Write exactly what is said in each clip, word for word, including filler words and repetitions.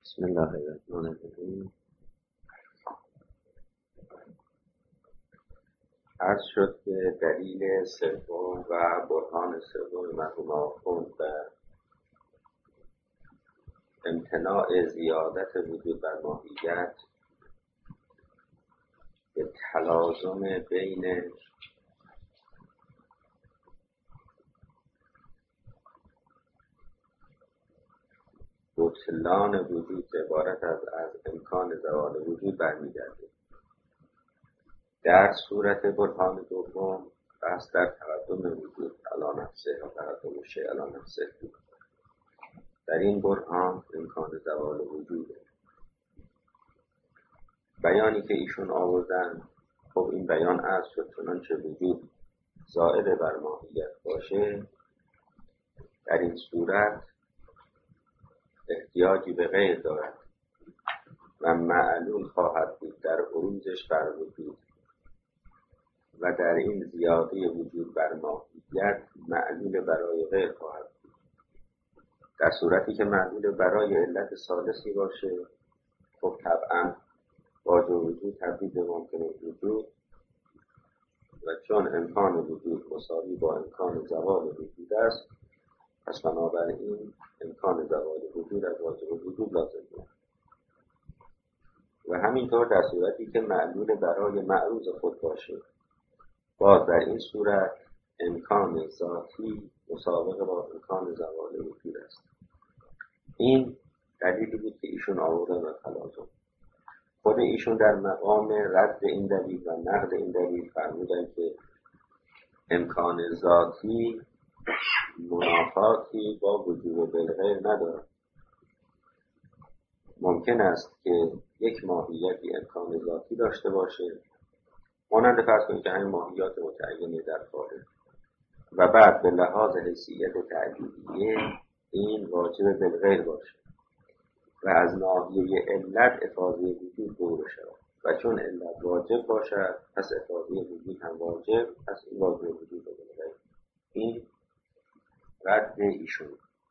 بسم الله الرحمن الرحیم. عرض شد که دلیل سوم و برهان سوم مرحوم آخوند و امتناع زیادت وجود بر ماهیت به تلازم بین بطلان وجود عبارت از از امکان زوال وجود برمیگرده. در صورت برهان دوم بحث در تقدم وجود علی نفسه و تقدم شیء علی نفسه بود. در این برهان امکان زوال وجوده. بیانی که ایشون آوردن، خب این بیان عرض شد چنانچه وجود زائد بر ماهیت باشه، در این صورت احتیاجی به غیر دارد و معلول خواهد بود در عروضش بر وجود و در این زیاده وجود بر ماهیت معلول برای غیر خواهد بود. در صورتی که معلول برای علت ثالثی باشه، خب طبعا واجب وجود تبدیل به ممکن وجود و چون امکان وجود مساوی با امکان زوال وجود است، پس بنابراین امکان زوال وجود از واجب وجود لازم بود. و همینطور در صورتی که معلول برای معروض خود باشه، باز در این صورت امکان ذاتی مسابقه با امکان زوال وجود است. این دلیلی بود که ایشون آوردن و تلازم. خود ایشون در مقام رد این دلیل و نقد این دلیل فرمودن که امکان ذاتی منافاتی با وجود بالغیر ندارد. ممکن است که یک ماهیتی امکان ذاتی داشته باشه، مانند فرض کنید که همین ماهیات متعینه در خارج، و بعد به لحاظ حیثیت تعلیلیه این واجب بالغیر باشه و از ناحیه علت افاضه وجود دور شود و چون علت واجب باشد پس افاضه وجود هم واجب، پس این واجب وجود بالغیر. این رد ایشون.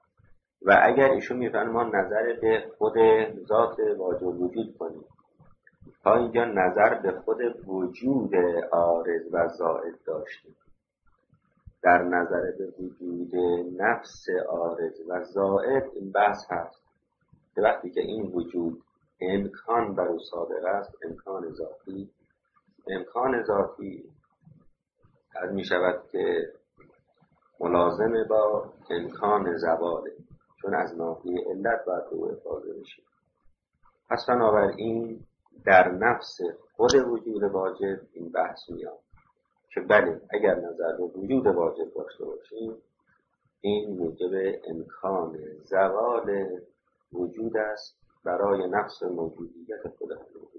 و اگر ایشون میفرمایند ما نظر به خود ذات واجب وجود کنیم، تا اینجا نظر به خود وجود عارض و زائد داشتیم، در نظر به وجود نفس عارض و زائد این بحث هست که وقتی که این وجود امکان بر او صادق است، امکان ذاتی امکان ذاتی از می شود که ملازم با امکان زواله، چون از ناحیه علت باید او افاضه بشه. پس بنابراین در نفس خود وجود واجب این بحث میاد که بله اگر نظر به وجود واجب داشته باشیم، این موجب امکان زوال وجود است برای نفس موجودیت خود وجود.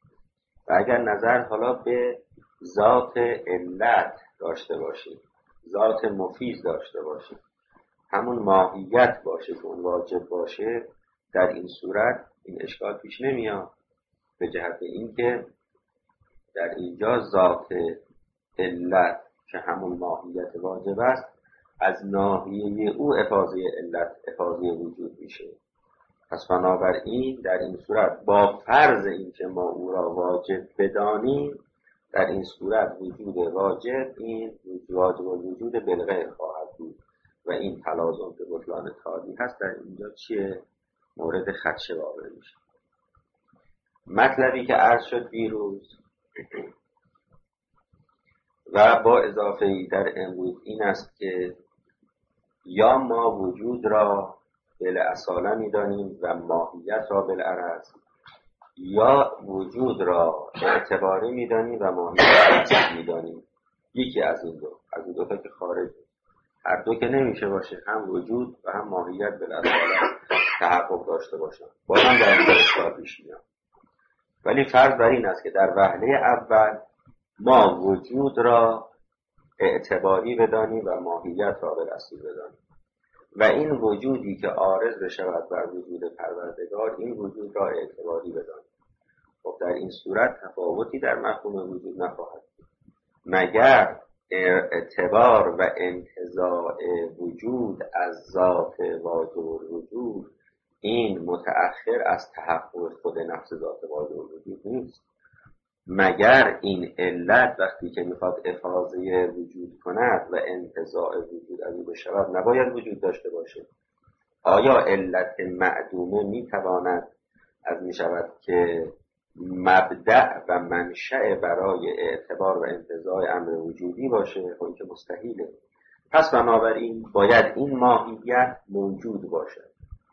و اگر نظر حالا به ذات علت داشته باشیم، ذات مفیز داشته باشیم، همون ماهیت باشه که اون واجب باشه، در این صورت این اشکال پیش نمیاد، به جهت اینکه در اینجا ذات علت که همون ماهیت واجب است، از ناحیه او افاضه علت افاضه وجود میشه. پس بنابراین در این صورت با فرض اینکه ما او را واجب بدانیم، در این صورت وجود واجب این واجب وجود بالغیر خواهد بود و این تلازم که بطلان تالی هست در اینجا چیه؟ مورد خدشه واقع میشه. مطلبی که عرض شد دیروز و با اضافه ای در امروز این است که یا ما وجود را بالاصاله میدانیم و ماهیت را بالعرض، یا وجود را اعتباری میدانیم و ماهیت را میدانیم. یکی از این دو، از این دو تا که خارج، هر دو که نمیشه باشه، هم وجود و هم ماهیت بالاصاله تحقق داشته باشن، بازم در اینجا اشکال پیش میاد. ولی فرض بر این است که در وهله اول ما وجود را اعتباری بدانیم و ماهیت را بالاصل بدانیم و این وجودی که عارض بشود بر وجود پروردگار، این وجود را اعتباری بدانیم. خب در این صورت تفاوتی در مفهوم وجود نخواهد بود، مگر اعتبار و انتزاع وجود از ذات واجب الوجود این متأخر از تحقق خود نفس ذات واجب الوجود نیست، مگر این علت وقتی که میخواد افاضه وجود کند و انتزاع وجود از او بشود نباید وجود داشته باشه. آیا علت معدومه میتواند از میشود که مبدأ و منشأ برای اعتبار و انتزاع امر وجودی باشه؟ خب این که مستحیله. پس بنابراین باید این ماهیت موجود باشه.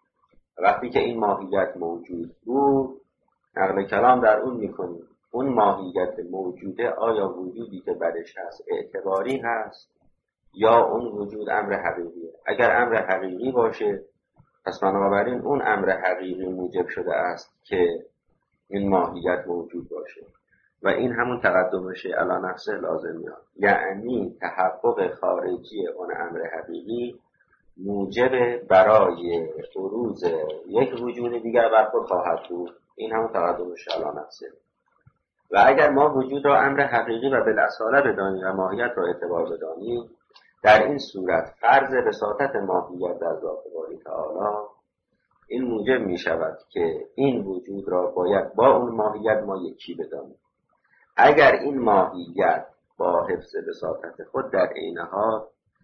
وقتی که این ماهیت موجود بود نقل کلام در اون میکنیم اون ماهیت موجوده آیا وجودی که برش هست اعتباری هست یا اون وجود امر حقیقیه. اگر امر حقیقی باشه پس بنابراین اون امر حقیقی موجب شده است که این ماهیت موجود باشه و این همون تقدمش علی نفسه لازم میاد، یعنی تحقق خارجی اون امر حقیقی موجب برای بروز یک وجود دیگر بر خود خواهد بود. این همون تقدمش علی نفسه. و اگر ما وجود را امر حقیقی و بالاصاله بدانیم و ماهیت را اعتبار بدانیم، در این صورت فرض وساطت ماهیت در ذات باری تعالی این موجب می شود که این وجود را باید با اون ماهیت ما یکی بدانیم. اگر این ماهیت با حفظ وساطت خود در عین حال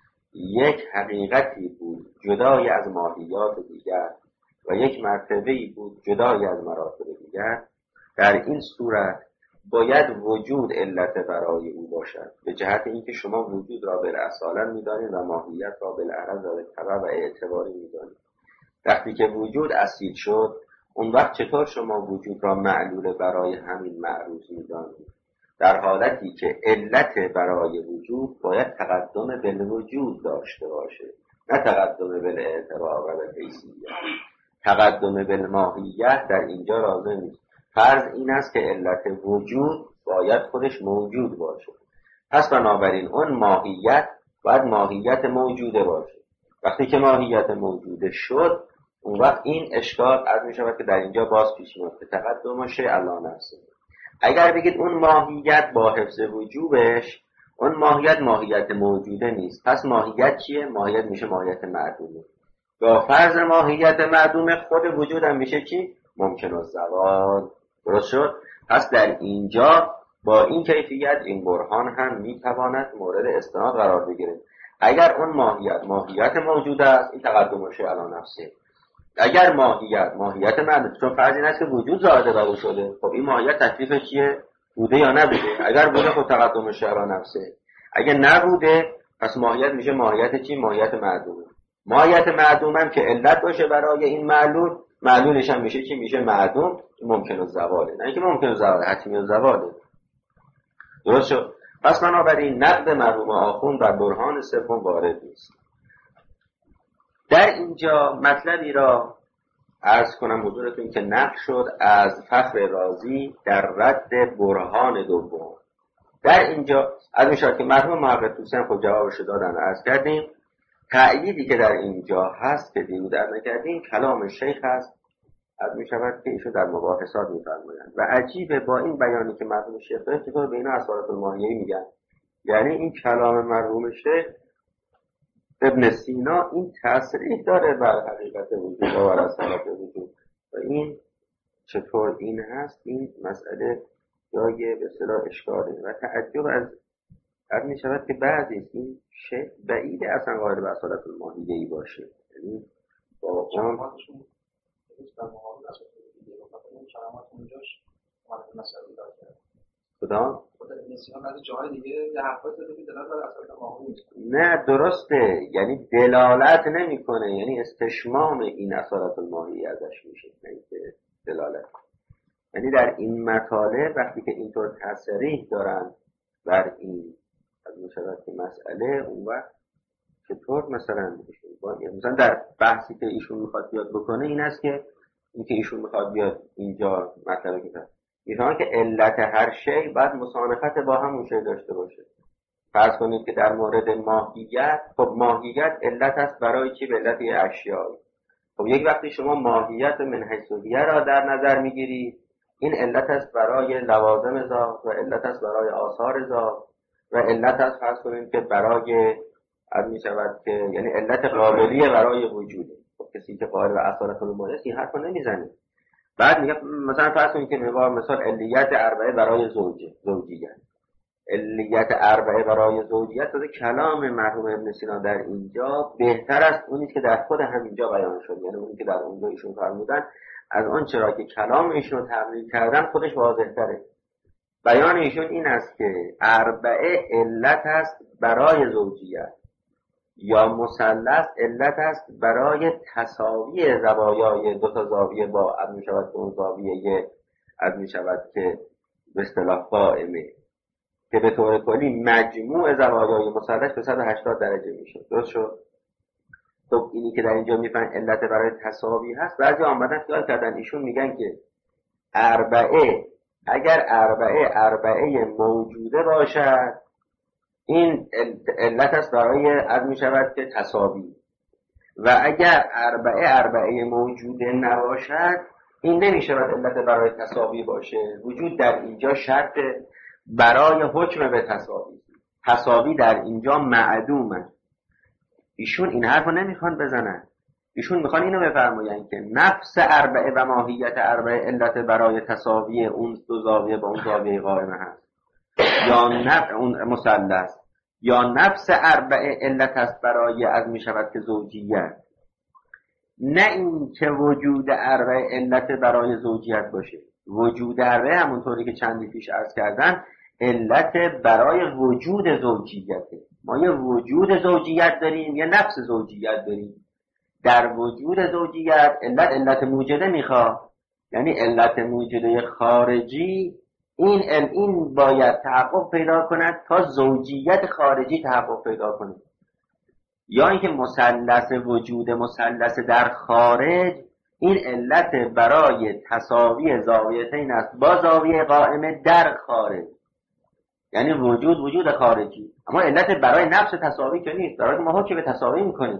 یک حقیقتی بود جدای از ماهیات دیگر و یک مرتبه‌ای بود جدای از مراتب دیگر، در این صورت باید وجود علت برای او باشد، به جهت اینکه شما وجود را بالاصاله می‌دانید و ماهیت را بالعرض و بالطبع و اعتباری می‌دانید. وقتی که وجود اصیل شد اون وقت چطور شما وجود را معلول برای همین معروض می‌دانید؟ در حالتی که علت برای وجود باید تقدم بالوجود داشته باشه، نه تقدم بالاعتبار و بالحیثیت. تقدم بالماهیت در اینجا لازم نیست. فرض این است که علت وجود باید خودش موجود باشه. پس بنابراین اون ماهیت باید ماهیت موجوده باشه. وقتی که ماهیت موجوده شد اون وقت این اشکال عرض می شود که در اینجا باز پیش میاد که تقدم شیء علی نفسه. اگر بگید اون ماهیت با حفظ وجوبش اون ماهیت ماهیت موجوده نیست، پس ماهیت چیه؟ ماهیت میشه ماهیت معدومه. با فرض ماهیت معدومه خود وجود هم میشه چی؟ ممکن الزوال. درست شد؟ پس در اینجا با این کیفیت این برهان هم میتواند مورد استناد قرار بگیره. اگر اون ماهیت ماهیت موجوده است این تقدم شیء علی نفسه. اگر ماهیت ماهیت معدوم، چون فرض این است که وجود زائد بر او شده، خب این ماهیت تکلیف چیه؟ بوده یا نبوده؟ اگر بوده خب تقدم شیء علی نفسه. اگر نبوده پس ماهیت میشه ماهیت چی؟ ماهیت معدومه. ماهیت معدوم هم که علت باشه برای این معلول، معلولش هم میشه چی؟ میشه معدوم. ممکن الزواله، نه اینکه ممکن الزواله، حتمی الزواله. درست شد؟ پس بنابراین نقد مرحوم آخوند در برهان سوم وارد نیست. در اینجا مطلبی را عرض کنم حضورتون که نقل شد از فخر رازی در رد برهان دوم. در اینجا از میشه که مرحوم محقق طوسی خود جوابش دادن عرض کردیم. تأییدی که در اینجا هست که دیروز عرض کردیم کلام شیخ هست، از میشود که ایشون در مباحثات میفرمایند و عجیبه با این بیانی که مرحوم شیخ داره چطور به اینا اسرار الماهیه میگن. یعنی این کلام مرحوم شیخ ابن سینا این تصریح داره بر حقیقت وجود و بر اصالت وجود و این چطور این هست، این مسئله جای به اصطلاح اشکاله و تعجب از از می شود که بعضی این شیخ بعیده اصلا قائل به اصالت الماهیه‌ای باشه. یعنی با اون خدا نه درسته، یعنی دلالت نمیکنه، یعنی استشمام این اصالت الماهی ازش میشه، یعنی دلالت. یعنی در این مطالب وقتی که اینطور تصریح دارن بر این از میشود که مسئله، اون وقت چطور مثلا مثلا در بحثی که ایشون میخواد بیاد بکنه این است که این که ایشون میخواد بیاد اینجا مطلبی که میفهمن که علت هر شی باید مسانخت با همون شی داشته باشه. فرض کنید که در مورد ماهیت، خب ماهیت علت است برای چی؟ به علت اشیاء. خب یک وقتی شما ماهیت من حیث الحیه را در نظر میگیری، این علت است برای لوازم ذات و علت است برای آثار ذات و علت است فرض کنید که برای از می شود که یعنی علت قابلیه برای وجوده. خب کسی که قائل به اصالت الرباعیت است این حرفو نمیزنه. بعد میگه مثلا فرض کنید که میگه مثال علیت اربعه برای زوجه زوجیت، علیت اربعه برای زوجیت، از کلام مرحوم ابن سینا در اینجا بهتر است اونی که در خود همینجا بیان شد، یعنی اونی که در اونجا ایشون فرمودن از اون چرا که کلام ایشون رو تحلیل کردن خودش واضح تره. بیان ایشون این است که اربعه علت است برای زوجیت یا مثلث علت است برای تساوی زوایای دو تا زاویه با از می شود که اون زاویه از می شود که به اصطلاح قائمه، که به طور کلی مجموع زوایای مثلث به صد و هشتاد درجه میشه. درست شد؟ خب اینی که در اینجا میفهمن علت برای تساوی هست، بعضی آمدن خیال کردن ایشون میگن که اربعه اگر اربعه اربعه موجوده باشد این علت است برای از می شود که تساوی، و اگر اربعه اربعه موجوده نباشد این نمی شود علت برای تساوی باشه. وجود در اینجا شرط برای حکم به تساوی، تساوی در اینجا معدومه. ایشون این حرفو نمیخوان بزنن، ایشون میخوان اینو بفرمایند که نفس اربعه و ماهیت اربعه علت برای تساوی اون دو زاویه با اون زاویه قائمه هست، یا نفس اون مثلث، یا نفس اربعه علت است برای از میشود که زوجیت، نه این که وجود اربعه علت برای زوجیت باشه. وجود اربعه همونطوری که چندی پیش عرض کردن علت برای وجود زوجیته. ما یه وجود زوجیت داریم، یه نفس زوجیت داریم. در وجود زوجیت علت علت موجده میخواد، یعنی علت موجده خارجی این این باید تحقق پیدا کند تا زوجیت خارجی تحقق پیدا کند، یا اینکه مثلث وجود مثلث در خارج این علت برای تساوی زاویتین است با زاویه قائمه در خارج، یعنی وجود وجود خارجی، اما علت برای نفس تساوی که نیست. برای ما حکم به تساوی میکنیم.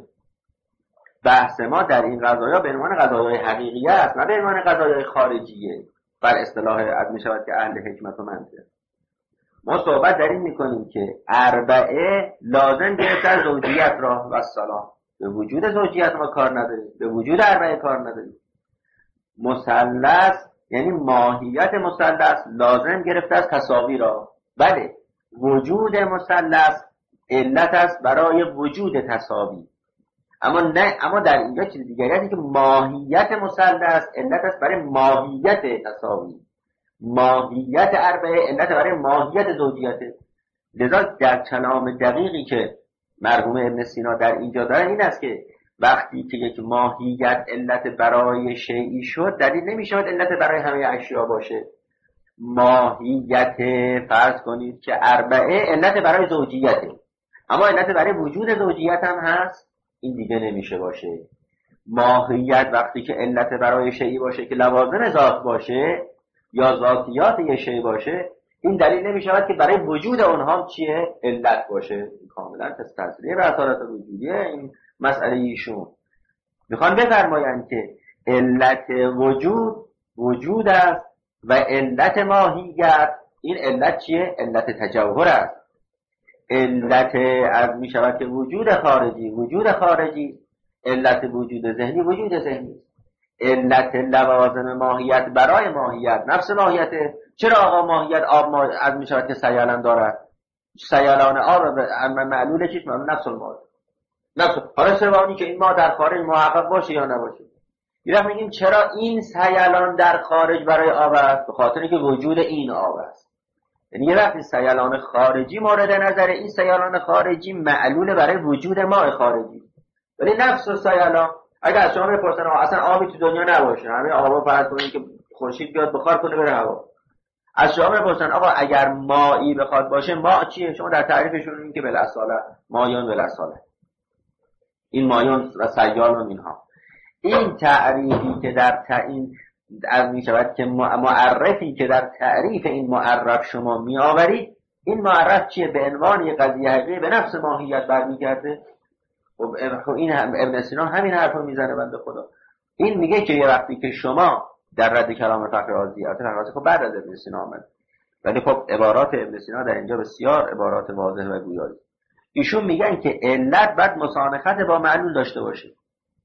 بحث ما در این قضایا به عنوان قضایای حقیقیه است، نه به عنوان قضایای خارجیه بر اصطلاح اد میشود که اهل حکمت و منطق. ما صحبت در این میکنیم که اربعه لازم گرفته از زوجیت را و سلام. به وجود زوجیت ما کار نداریم، به وجود اربعه کار نداریم. مثلث یعنی ماهیت مثلث لازم گرفته از تساوی را. بله وجود مثلث علت است برای وجود تساوی، اما نه اما در اینجا چیز دیگری است که ماهیت مثلث علت است برای ماهیت تساوی. ماهیت اربعه علت برای ماهیت زوجیت. لذا در کلام دقیقی که مرحوم ابن سینا در اینجا داره این است که وقتی که یک ماهیت علت برای شیئی شد دلیل نمیشه علت برای همه اشیا باشه. ماهیت فرض کنید که اربعه علت برای زوجیته، اما علت برای وجود زوجیت هم هست، این دیگه نمیشه باشه. ماهیت وقتی که علت برای شیئی باشه که لوازم ذات باشه یا ذاتیات یه شیء باشه، این دلیل نمیشه که برای وجود اونها چیه علت باشه. کاملا تصریح به اصالت وجودیه این مسئله ایشون. میخوان بفرمایند که علت وجود وجود است و علت ماهیت این علت چیه؟ علت تجوهر است. علت از میشود که وجود خارجی وجود خارجی، علت وجود ذهنی وجود ذهنی. علت لوازم ماهیت برای ماهیت نفس ماهیته. چرا آقا ماهیت آب ما از میشود که سیالان دارد؟ سیالان آب معلول چیست؟ معلول نفس الماده. نفس حالا سوانی که این ما در خارج محقق باشه یا نباشه. یه وقت میگیم چرا این سیالان در خارج برای آب است؟ به خاطر اینکه وجود این آب است. یعنی یه وقتی سیالان خارجی مورد نظر، این سیالان خارجی معلول برای وجود ماء خارجی. ولی نفس و سیالان اگر از شما بپرسن اصلا آبی تو دنیا نباشه، همه آبا فرض کنید که خورشید بیاد بخار کنه بره هوا، از شما بپرسن آقا اگر مایی بخواد باشه ماء چیه؟ شما در تعریفشون این که بالاصاله مایون بالاصاله این مایون و سیال و اینها. این تعریفی که در تعیین از می شود که معرفی که در تعریف این معرف شما می آورید، این معرف چیه؟ به عنوان یک قضیه حقیقی به نفس ماهیت برمیگرده. خب این هم ابن سینا همین حرفو میزنه بنده خدا. این میگه که یه وقتی که شما در رد کلام فخر رازی، البته فخر رازی خب بعد از ابن سینا آمد، ولی خب عبارات ابن سینا در اینجا بسیار عبارات واضح و گویایی. ایشون میگن که علت باید مسانخت با معلول داشته باشه.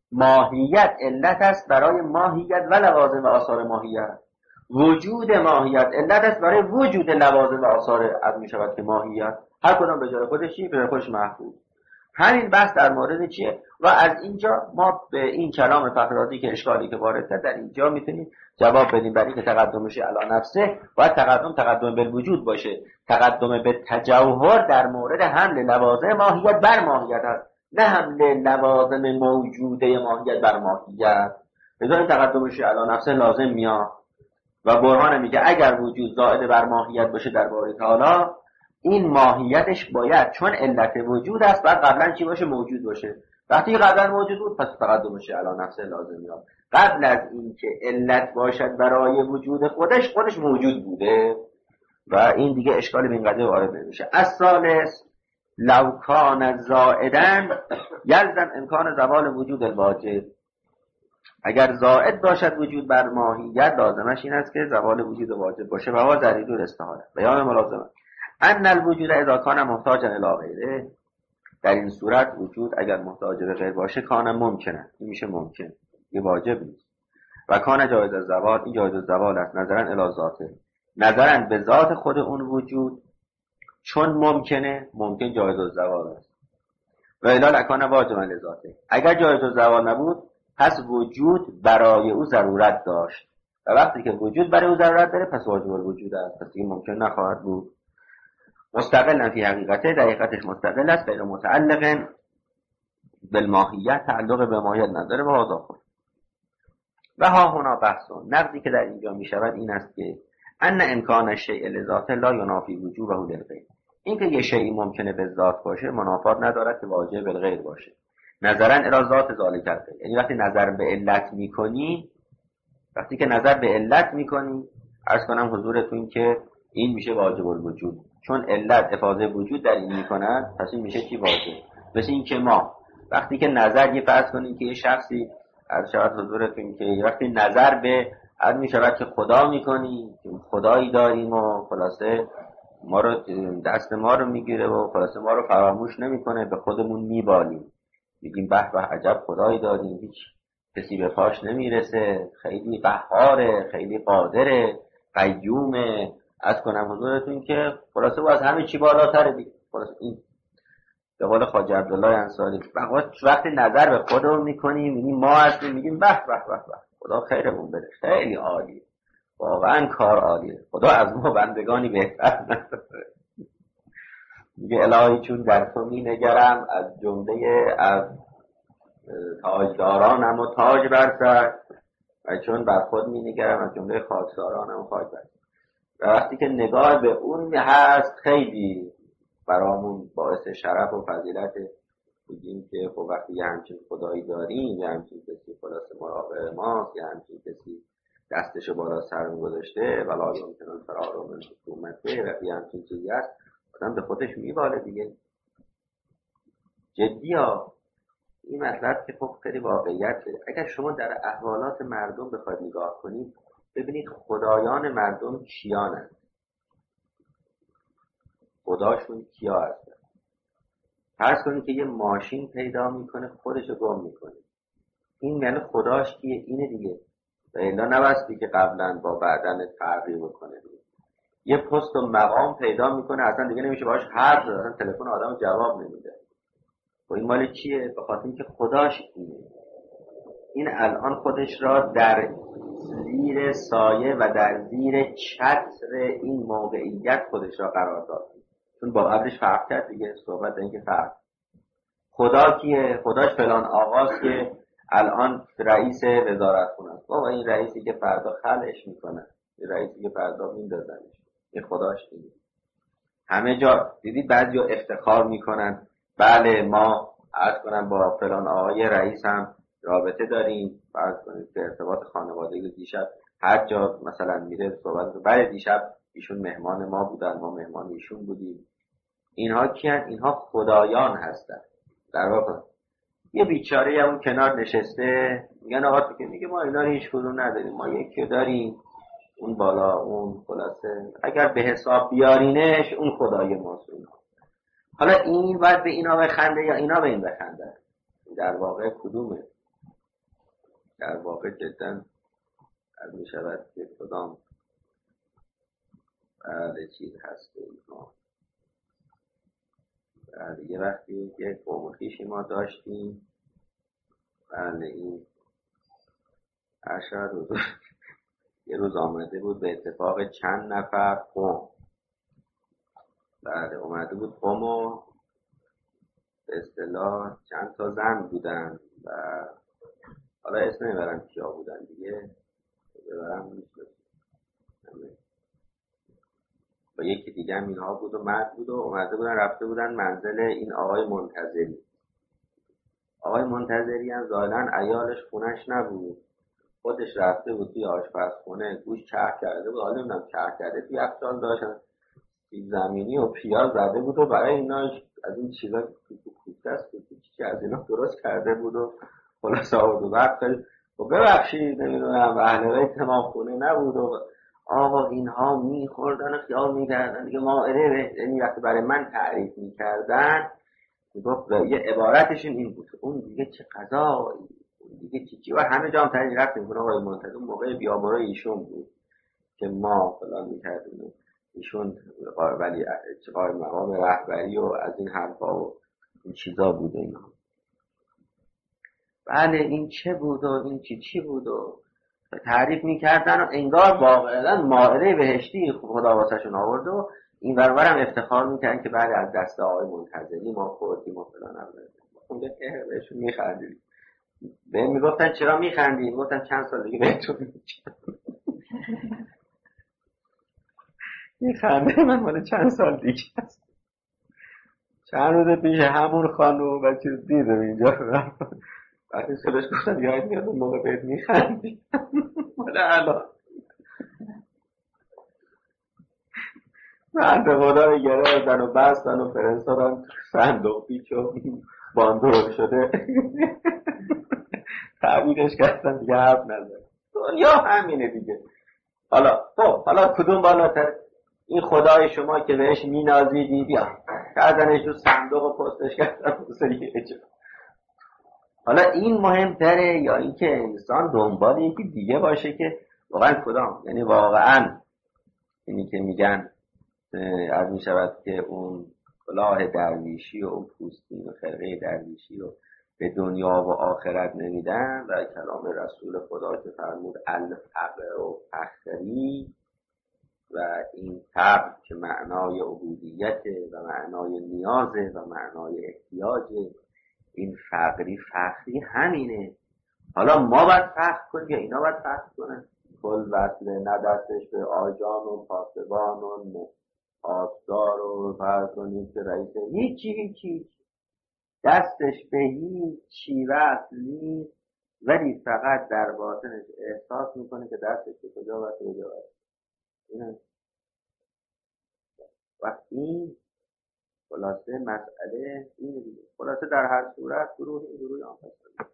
ماهیت علت است برای ماهیت و لوازم و آثار ماهیت. وجود ماهیت علت است برای وجود لوازم و آثار از می شود که ماهیت، هر کدام به جای خودش چی؟ به جای خودش محفوظ. همین بحث در مورد چیه؟ و از اینجا ما به این کلام فخررازی که اشکالی که وارد کرد در اینجا میتونیم جواب بدیم. برای که تقدمش علی نفسه باید تقدم تقدم بالوجود باشه، تقدم به تجوهر در مورد حمل لوازم ماهیت بر ماهیت هست، نه حمل لوازم موجوده ماهیت بر ماهیت. لذا این تقدمش علی نفسه لازم میاد و برهان میگه اگر وجود زائد بر ماهیت باشه در باری تعالی، این ماهیتش باید چون علت وجود است بعد قبلا چی باشه؟ موجود باشه. وقتی قبلا موجود بود پس تقدمش علی نفسه لازم میاد. قبل از اینکه علت باشد برای وجود خودش، خودش موجود بوده و این دیگه اشکال به این قضیه وارد نمیشه. الثالث لو کان زائدن یلزم امکان زوال وجود الواجب. اگر زائد باشد وجود بر ماهیت، لازمش این است که زوال وجود واجب باشه و هو ضرورت الاستحاله. بیان ملازمه ان الوجود اذا کان محتاجا الی غیره، در این صورت وجود اگر محتاج به غیر باشه کان ممکنه، این میشه ممکن، یه واجب نیست. و کان جایز الزوال، این جایز الزوال است نظرا الی ذاته، نظرا به ذات خود اون وجود، چون ممکنه ممکن جایز الزوال است. و الا لکان واجبا لذاته، اگر جایز الزوال نبود پس وجود برای او ضرورت داشت و وقتی که وجود برای او ضرورت داره پس واجب الوجود است، پس این ممکن نخواهد بود. مستقل فی حقیقته، در حقیقتش مستقل است، غیر متعلق بالماهیت، تعلق به ماهیت نداره و هذا خود. و ها هنا بحثون، نقدی که در اینجا می شود این است که ان امکان شیء لذاته لا ینافی وجوبه للغیر، این که یه شیئی ممکنه به ذات باشه منافات ندارد که واجب بالغیر باشه. نظرا الی ذات ذالک الغیر، یعنی وقتی نظر به علت میکنی، وقتی که نظر به علت میکنی، عرض کنم حضورتون که این میشه واجب الوجود، چون علت افاضه وجود در این میکنن، پس این میشه چی؟ واجب. مثل این که ما وقتی که نظر، یه فرض کنیم که یه شخصی عرض شود حضورتون که وقتی نظر به عرض میشود که خدا میکنی، خدایی داریم و خلاصه ما رو دست ما رو میگیره و خلاصه ما رو فراموش نمیکنه، به خودمون میبالیم، میگیم به به عجب خدایی داریم، هیچ کسی به پاش نمیرسه، خیلی قهاره، خیلی قادره، قیومه. از کنم حضورتون که خلاصه او از همه چی بالاتره دیگه. خلاصه این به قول خواجه عبدالله انصاری، وقتی نظر به خودمون میکنیم میگیم ما هستیم، میگیم به به به به خدا خیرمون بده، خیلی عالی، واقعا کار عالیه، خدا از ما بندگانی بهتر نداره. میگه الهی چون در تو مینگرم، از جمله از تاجدارانم و تاج بر سر، و چون بر خود مینگرم از جمله خاکسارانم و خاک بر سر. و وقتی که نگاه به اون هست خیلی برامون باعث شرف و فضیلت، بگیم که خب وقتی یه همچین خدایی داریم، یه همچین کسی خلاص مراقب ماست، یه همچین کسی دستشو بالا سرمون گذاشته ولا یمکن فرار من حکومته و یه همچین چیزی هست، آدم به خودش میباله دیگه. جدی ها این مطلب که خب خیلی واقعیت شده. اگر شما در احوالات مردم بخواید نگاه کنید ببینید خدایان مردم کیانند، خداشون کیا هستن. فرض کنید که یه ماشین پیدا میکنه خودشو گم میکنه، این یعنی خداش کیه؟ اینه دیگه. و الا نبستی که قبلا با بعدن فرقی بکنه دیگه. یه پست و مقام پیدا میکنه اصلا دیگه نمیشه باهاش حرف زد، اصلا تلفن آدم جواب نمیده. و این مال چیه؟ به خاطر اینکه خداش اینه. این الان خودش را در زیر سایه و در زیر چتر این موقعیت خودش را قرار داد، چون با قبلش فرق کرد دیگه. صحبت این که فرق خدا کیه؟ خداش فلان آقاست که الان رئیس وزارت خونه است. بابا این رئیسی که فردا خلعش میکنه، این رئیسی که فردا میندازنش، این خداش اینه. همه جا دیدید بعضیا افتخار میکنن بله ما عرض کنم با فلان آقای رئیس هم رابطه داریم، فرض کنید به ارتباط خانوادگی. دیشب هر جا مثلا میره صحبت کنه بله دیشب ایشون مهمان ما بودن، ما مهمان ایشون بودیم. اینها کیان؟ اینها خدایان هستن. در واقع یه بیچاره اون کنار نشسته میگن آقا تو که میگه ما اینا رو هیچ کدوم نداریم، ما یکی داریم اون بالا، اون خلاصه اگر به حساب بیارینش اون خدای ماست. حالا این باید به اینا بخنده یا اینا به این بخنده؟ در واقع کدومه؟ در واقع جدا از می شود که کدام بله چیز هست به اینها. بله یه وقتی یک قوم خویشی ما داشتیم، بله این عشر روز یه روز آمده بود به اتفاق چند نفر قوم، بله اومده بود قوم و به اصطلاح چند تا زن بودن و حالا اسم نمیبرم کیا بودن دیگه، ببرم میشنست با یکی دیگه هم اینها بود و مرد بود و اومده بودن رفته بودن منزل این آقای منتظری. آقای منتظری هم ظاهراً عیالش خونش نبود، خودش رفته بود توی آشپزخونه گوش چرخ کرده بود، حالا نمیدونم چرخ کرده توی یخچال داشتن سیب زمینی و پیاز زده بود و برای اینا از این چیزا کوچه است کوچه که از اینا درست کرده بود و خلاص آورد و وقت و ببخشید نمیدونم اهل بیت ما خونه نبود و آقا اینها میخوردن و خیال میکردن دیگه مائده به، یعنی وقتی برای من تعریف میکردن گفت یه عبارتشون این بود اون دیگه چه قضایی اون دیگه چی چی و همه جا هم تعریف رفتیم کنه آقای منتظر موقع بیامرای ایشون بود که ما فلان میکردیم ایشون ولی چقای مقام رهبری و از این حرفا و این چیزا بوده اینا. بله این چه بود و این چی چی بود و تعریف میکردن و انگار واقعا مائده بهشتی خدا واسهشون آورد و این برابرم افتخار میکردن که بعد از دست آقای منتظری ما خوردیم و فلان هم اونجا که بهشون میخندیم به میگفتن چرا میخندیم گفتن چند سال دیگه بهتون میخنده من مال چند سال دیگه است چند روز پیش همون خانو و چیز دیدم اینجا وقتی سلش گفتن یاد میاد اون موقع بهت میخندی مال الان من به خدا رو گرفتن و بستن و فرستادن صندوق پیچ و باندور شده تعبیرش کردن دیگه حرف نزد دنیا همینه دیگه. حالا خب حالا کدوم بالاتر این خدای شما که بهش مینازیدی بیا کردنش رو صندوق و پستش کردن حالا این مهمتره یا اینکه انسان دنبال یکی دیگه باشه که واقعا کدام یعنی واقعا اینی که میگن از می شود که اون کلاه درویشی و اون پوستین و خرقه درویشی رو به دنیا و آخرت نمیدن و کلام رسول خدا که فرمود الفقر و فخری و این فقر که معنای عبودیت و معنای نیازه و معنای احتیاجه این فقری فخری همینه. حالا ما باید فخر کنیم یا اینا باید فخر کنن؟ کل وصله نه دستش به آجان و پاسبان و آبدار و فرض کنیم که رئیسه هیچی هیچی دستش به هیچی وصل نیست ولی فقط در باطنش احساس میکنه که دستش به کجا و کجا اینه. وقتی خلاصه مسئله اینه دیگه خلاصه در هر صورت گروه این گروه آن هستن.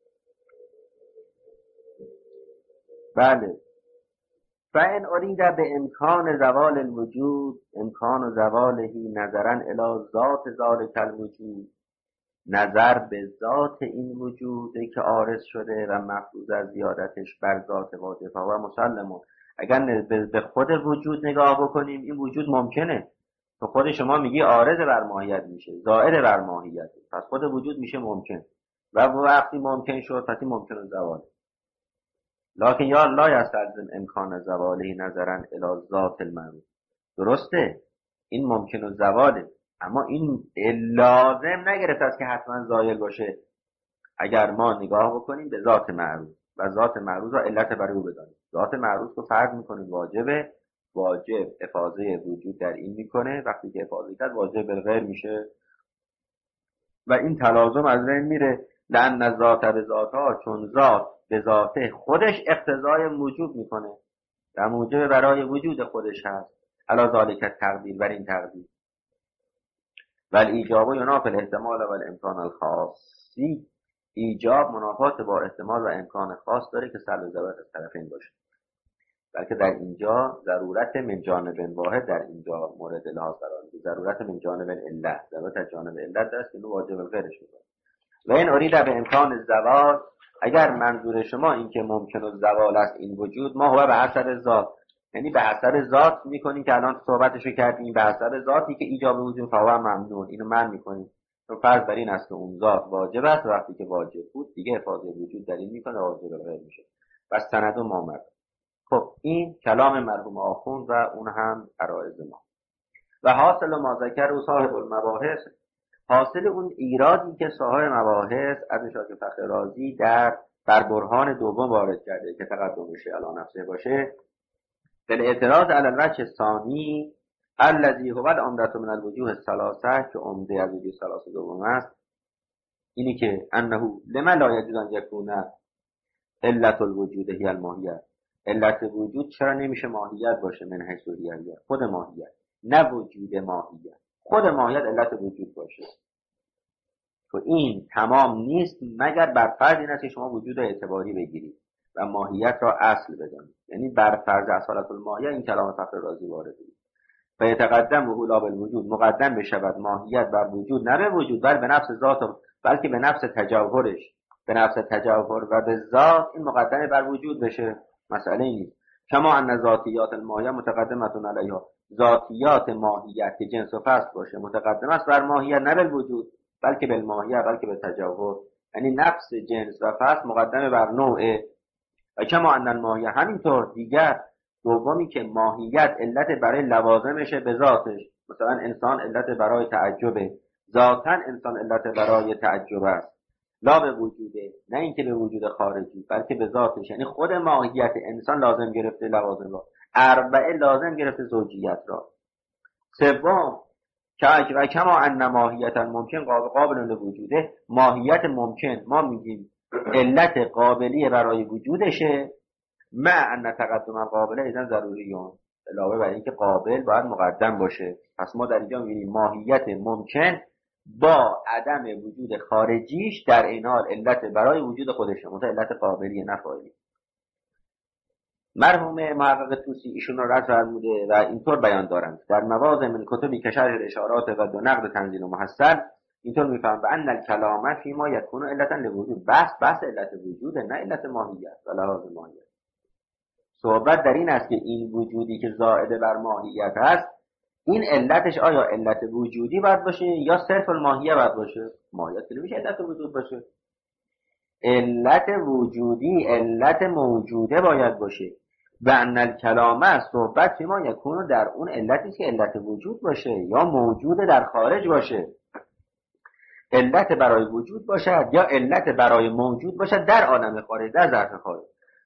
بله فإن أريد بإمكان زوال الوجود امکان زوالهی نظرا الی ذات ذلک الوجود نظر به ذات این وجوده که عارض شده و مفروض از زیادتش بر ذات واجبه و مسلمون. اگر به خود وجود نگاه بکنیم این وجود ممکنه تو خود شما میگی عارض بر ماهیت میشه زائد بر ماهیت پس خود وجود میشه ممکن و وقتی ممکن شد پس این ممکن زوال لکن یا لا یستلزم امکان زواله نظرا الی ذات المعروف. درسته این ممکن و زواله اما این لازم نگرفت است که حتما زایل باشه اگر ما نگاه بکنیم به ذات معروف و ذات معروف را علت برای او بدانیم. ذات معروف رو فرض میکنیم واجبه واجب افاضه وجود در این میکنه وقتی که افاضه کرد واجب بالغیر میشه و این تلازم از بین میره لأن ذات به ذاتها چون ذات به ذاته خودش اقتضای وجود میکنه و موجب برای وجود خودش هست علی ذالک تقدیر بر این تقدیر ولی ایجاب ینافی الاحتمال و الامکان الخاصی ایجاب منافات با احتمال و امکان خاص داره که سلب و ضرورت از طرفین باشه بلکه در اینجا ضرورت من جانب واحد در اینجا مورد لحاظ قرار میگیره ضرورت من جانب علت ضرورت از جانب علت دست که واجب غیرش میکنه و این اريد به امکان زوال اگر منظور شما این که ممکن الزوال است این وجود، ما هو به اثر ذات، یعنی به اثر ذات میکنیم که الان صحبتشو کردیم، به اثر ذاتی که ایجاب وجود فهو ممنون، اینو من میکنیم. تو فرض بر این است که اون ذات واجب است، وقتی که واجب بود دیگه افاضه وجود دلیل میکنه واجب غیر میشه. بس سند و مامد. خب این کلام مرحوم آخوند و اون هم عرایض ما. و حاصل ما ذکر و صاحب المباحث، حاصل اون ایرادی که صاحب مباحث از شاک فخر رازی در بر برهان دوم وارد کرده که تقدمش علی نفسه باشه، در اعتراض علی الوجه ثانی الذی هو العمدة من الوجوه الثلاثه، که عمده از وجوه ثلاثه دوم است، اینی که انه لما لا یجوز ان یکون علت الوجود هی الماهیت، علت وجود چرا نمیشه ماهیت باشه؟ من حیث هیه، خود ماهیت، نه وجود ماهیت، خود ماهیت علت وجود باشه. تو این تمام نیست مگر بر فرض این است که شما وجود اعتباری بگیرید و ماهیت را اصل بدانید، یعنی بر فرض اصالت الماهیت این کلام فخر رازی وارد است. و یتقدم و لا بالوجود، مقدم بشود ماهیت بر وجود، نه به وجود بل به نفس ذات، بلکه به نفس تجوهرش، به نفس تجوهر و به ذات، این مقدمه بر وجود بشه، مسئله ای نیست. کما ان ذاتیات الماهیت متقدمتون علیها، ذاتیات ماهیت که جنس و فصل باشه متقدم است بر ماهیت، نه به وجود بلکه به ماهیت، بلکه به تجوهر، یعنی نفس جنس و فصل مقدمه بر نوعه. و کما ان الماهیت، همینطور دیگر دومی که ماهیت علت برای لوازمشه به ذاتش، مثلا انسان علت برای تعجبه، ذاتاً انسان علت برای تعجب است، لا به وجوده، نه اینکه به وجود خارجی بلکه به ذاتش، یعنی خود ماهیت انسان لازم گرفته لوازم را، اربعه لازم گرفته زوجیت را. سوم و کما ان ماهیت ممکن قابل قابل لوجوده، ماهیت ممکن ما میگیم علت قابلی برای وجودشه، مع ان تقدم قابله ایزن ضروریون، علاوه بر این که قابل باید مقدم باشه. پس ما در اینجا میبینیم ماهیت ممکن با عدم وجود خارجیش در این حال علت برای وجود خودشه، مثلا علت قابلیه نه فاعلی. مرحوم محقق طوسی ایشون را رد فرموده و اینطور بیان دارند در مواضع من کتبی که شرح اشارات و دو نقد تنزیل و محصل، اینطور میفهم به ان الکلام فی ما یکون علتا لوجود، بحث بحث علت وجوده نه علت ماهیت و لحاظ ماهیت. صحبت در این است که این وجودی که زائد بر ماهیت است، این علتش آیا علت وجودی باید باشه یا صرف الماهیه باید باشه؟ ماهیت که نمیشه علت وجود باشه. علت وجودی علت موجوده باید باشه. و ان الکلام است صحبت فی ما یکون در اون علتی که علت وجود باشه یا موجود در خارج باشه، علت برای وجود باشد یا علت برای موجود باشد در عالم خارج، در ظرف خارج.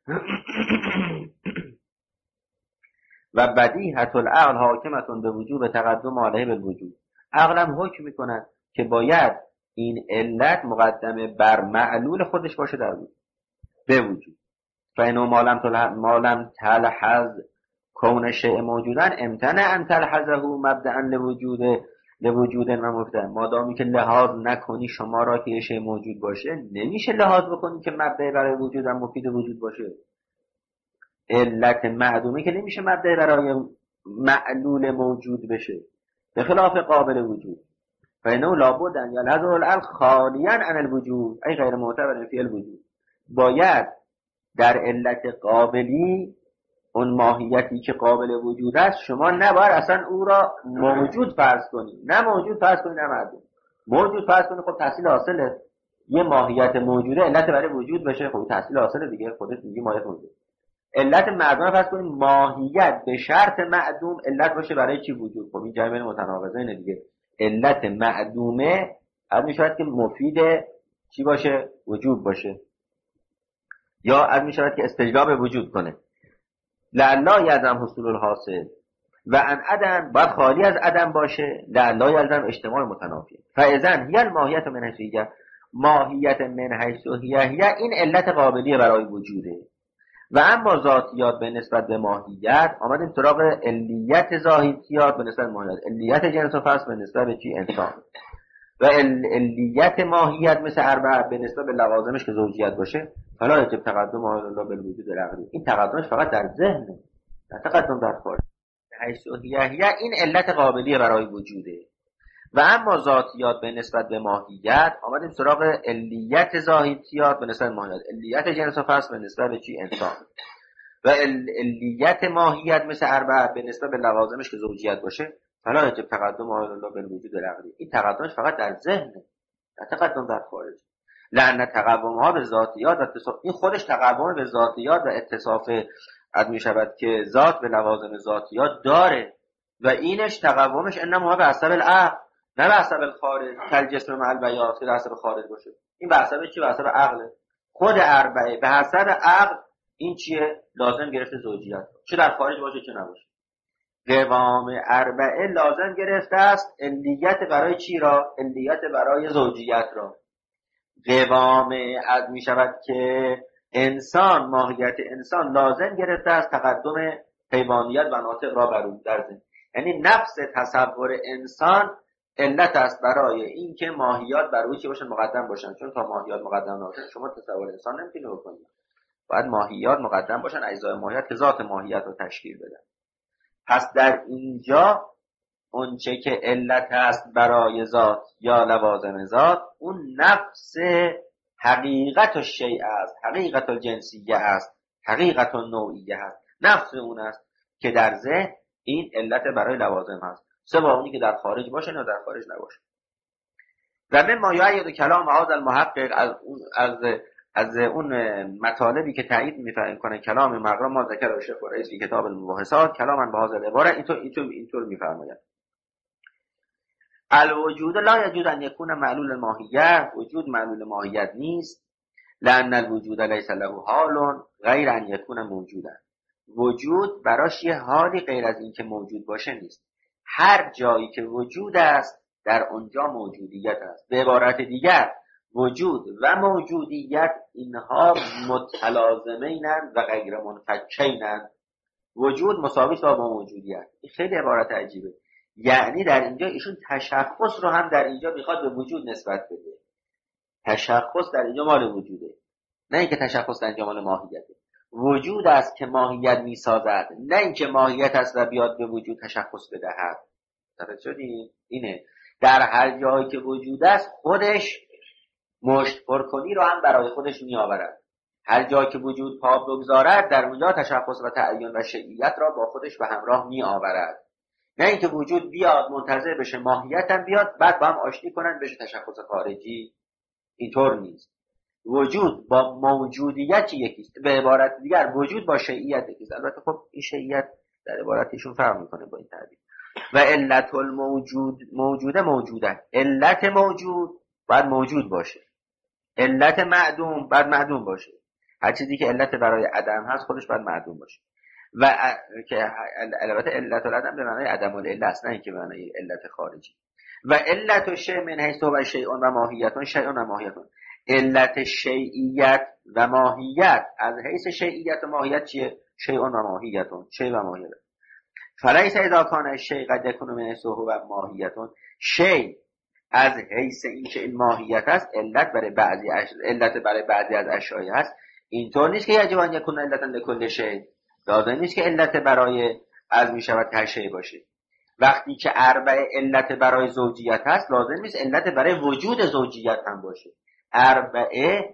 و بدیهة العقل حاکمتون به وجوب تقدم علیه بالوجود، عقلم حکم میکند که باید این علت مقدمه بر معلول خودش باشه در وجود به وجود. فینو مالم مالم تلحظ کون شیء موجودن امتنع ان تلحظه مبدأ لوجود لوجود و مبدأ، مادامی که لحاظ نکنی شما را که شیء موجود باشه نمیشه لحاظ بکنی که مبدأ برای وجود و مفید وجود باشه. علت معدومه که نمیشه مبدأ برای معلول موجود بشه، به خلاف قابل وجود. فینو لابد ان یلحظه العقل خالیا عن الوجود ای غیر معتبر فی الوجود، باید در علت قابلی اون ماهیتی که قابل وجود است شما نباید اصلا او را موجود فرض کنید، نه موجود فرض کنید نه معدوم. موجود فرض کنید خب تحصیل حاصله، یه ماهیت موجوده علت برای وجود بشه، خب تحصیل حاصله دیگه، خودت میگی ماهیت موجود. علت معدوم فرض کنید ماهیت به شرط معدوم علت باشه برای چی وجود، خب این جمع متناقضین دیگه. علت معدومه از میشود که مفید چی باشه؟ وجود باشه، یا از میشود که استجلاب وجود کنه. لعلا یلزم حصول الحاصل و ان عدم باید خالی از عدم باشه، لعلا یلزم اجتماع متنافی. فاذن هی الماهیت من حیث هی، ماهیت من حیث هی هی این علت قابلیه برای وجوده. و اما ذاتیات به نسبت به ماهیت آمدیم سراغ علیت ذاتیات به نسبت به ماهیت، علیت جنس و فصل به نسبت به چی؟ انسان. و علیت ماهیت مثل اربعه به نسبت به لوازمش که زوجیت باشه، فلا یجب تقدم الله بالوجود العقلی، این تقدمش فقط در ذهنه نه تقدم در خارج. حیث هی هی این علت قابلیه برای وجوده. و اما ذاتیات به نسبت به ماهیت، آمدیم سراغ علیت ذاتیات به نسبت به ماهیت. علیت جنس و فصل به نسبت به چی؟ انسان. و علیت ماهیت مثل اربعه به نسبت به لوازمش که زوجیت باشه، فلا یجب تقدم آل الله بالوجود العقلی. این تقدمش فقط در ذهنه، نه تقدم در خارج. لأن تقومها به ذاتیات و اتصاف، این خودش تقوم به ذاتیات و اتصاف اد می شود که ذات به لوازم ذاتیات داره و اینش تقومش انما به حسب العقل، نه به حسب الخارج. کل جسم مع البیاض که به حسب خارج باشه، این به حسب چی؟ به حسب عقله. خود اربعه به حسب عقل این چیه؟ لازم گرفته زوجیت، چه در خارج باشه چه نباشه. قوام اربعه لازم گرفته است علیت برای چی را؟ علیت برای زوجیت را. قوام اد می شود که انسان، ماهیت انسان لازم گرفته است تقدم حیوانیت و ناطق را بر اون در ذهن. یعنی نفس تصور انسان علت است برای اینکه ماهیات بر او چی باشن؟ مقدم باشن. چون تا ماهیات مقدم نباشن شما تصور انسان نمیتونید بکنید. باید ماهیات مقدم باشن، اجزای ماهیت که ذات ماهیت رو تشکیل بدن. پس در اینجا اون چه که علت است برای ذات یا لوازم ذات، اون نفس حقیقت الشیء است، حقیقت الجنسیه است، حقیقت النوعیه است. نفس اون است که در ذهن این علت برای لوازم هست، سوا اونی که در خارج باشه نه در خارج نباشه. و من ما یعید کلام هذا المحقق، از اون از از اون مطالبی که تایید میکنه کلام مقرم ما ذکر شیخ رئیس فی کتاب المباحثات کلاما به هذا العباره، اینطور اینطور اینطور میفرماید: الوجود لا یجوز ان یکون معلول الماهیت، وجود معلول ماهیت نیست. لان الوجود لیس له حال غیر ان یکون موجودا، وجود براش یه حالی غیر از این که موجود باشه نیست. هر جایی که وجود است در اونجا موجودیت است. به عبارت دیگر وجود و موجودیت اینها متلازمینند و غیر منفکینند. وجود مساوی با موجودیت. این خیلی عبارت عجیبه. یعنی در اینجا ایشون تشخص رو هم در اینجا میخواد به وجود نسبت بده. تشخص در اینجا مال وجوده، نه اینکه تشخص در اینجا مال ماهیته. وجود است که ماهیت میسازد، نه اینکه ماهیت است و بیاد به وجود تشخص بدهد. متوجه شدین؟ اینه در هر جایی که وجود است خودش مشت پرکنی رو هم برای خودش میآورد. هر جایی که وجود پا بگذارد در اونجا تشخص و تعین و شیعیت را با خودش به همراه میآورد. نه اینکه وجود بیاد منتظر بشه ماهیت هم بیاد بعد با هم آشتی کنن بشه تشخص خارجی. اینطور نیست. وجود با موجودیت یکیست. به عبارت دیگر وجود با شیعیت یکیست. البته خب این شیعیت در عبارتشون فرق میکنه با این تعبیر. و علت الموجود موجوده موجوده. علت موجود باید موجود باشه. علت معدوم باید معدوم باشه. هر چیزی که علت برای عدم هست خودش باید معدوم باشه. و که البته علت العدم به معنای عدم العلت است، نه اینکه به معنای علت خارجی. و علت شیء من حیث هو شیء و ماهیت، شیء و ماهیت. علت شیعیت و ماهیت از حیث شیعیت و ماهیت چیه؟ شیء و ماهیت، شیء و ماهیت. فلیس اذا کان الشیء قد یکون من حیث هو ماهیت، شیء از حیث اینکه این ماهیت است علت برای بعضی اش... علت برای بعضی از اشیاء است. اینطور نیست که یجب ان یکون علتا لکل شیء، لازم نیست که علت برای از می شود هر شیء باشه. وقتی که اربعه علت برای زوجیت هست لازم نیست علت برای وجود زوجیت هم باشه. اربعه